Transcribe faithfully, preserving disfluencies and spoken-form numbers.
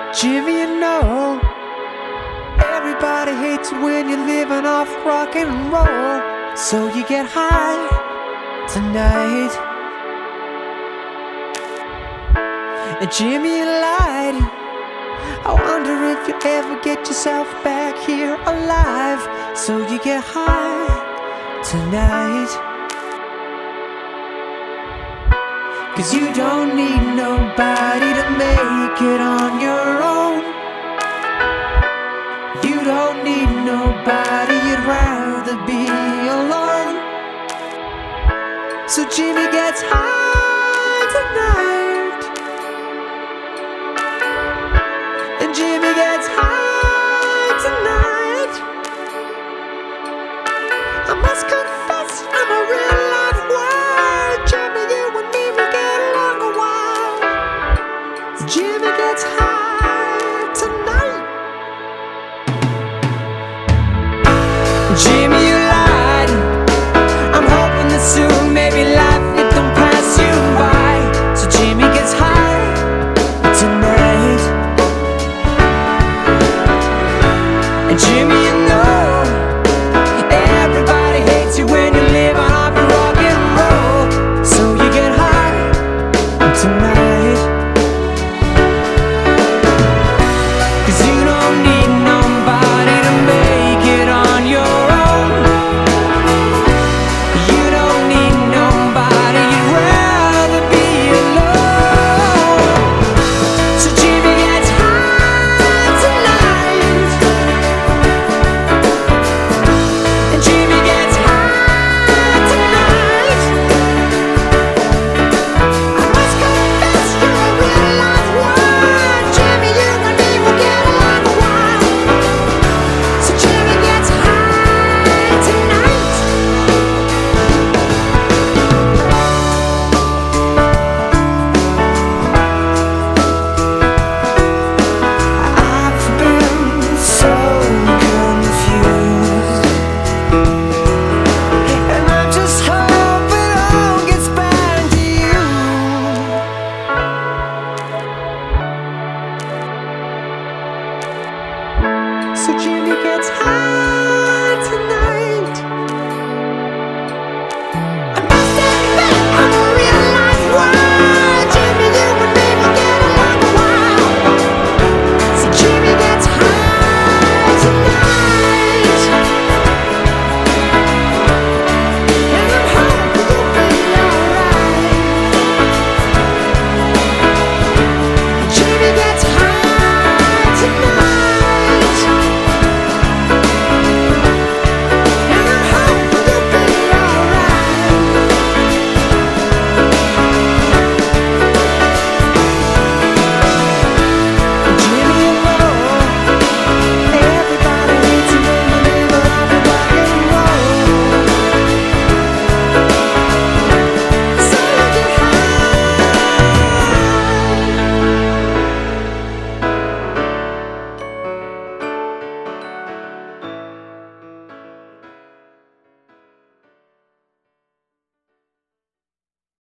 Jimmy, you know, everybody hates you when you're living off rock and roll. So you get high tonight. And Jimmy, you lied. I wonder if you ever get yourself back here alive. So you get high tonight. 'Cause you don't need nobody to make it on your own. You don't need nobody, you'd rather be alone. So Jimmy gets high tonight. And Jimmy gets high tonight. I must confess, I'm a real life wild. Jimmy, you and me will get along a while. Jimmy gets high tonight. Jimmy, you lied. I'm hoping that soon, maybe life it don't pass you by. So Jimmy gets high tonight. And Jimmy, you know, everybody hates you when you live on off your rock and roll. So you get high tonight. 'Cause you don't need nobody to make it on your own. You don't need nobody, you'd rather be alone. So Jimmy gets high tonight. And Jimmy gets high tonight. I must confess, you're a real life wild. Jimmy, you and me will get along a while. So Jimmy gets high tonight. I've been so confused, and I'm just hoping it all gets back to you. So Jimmy gets high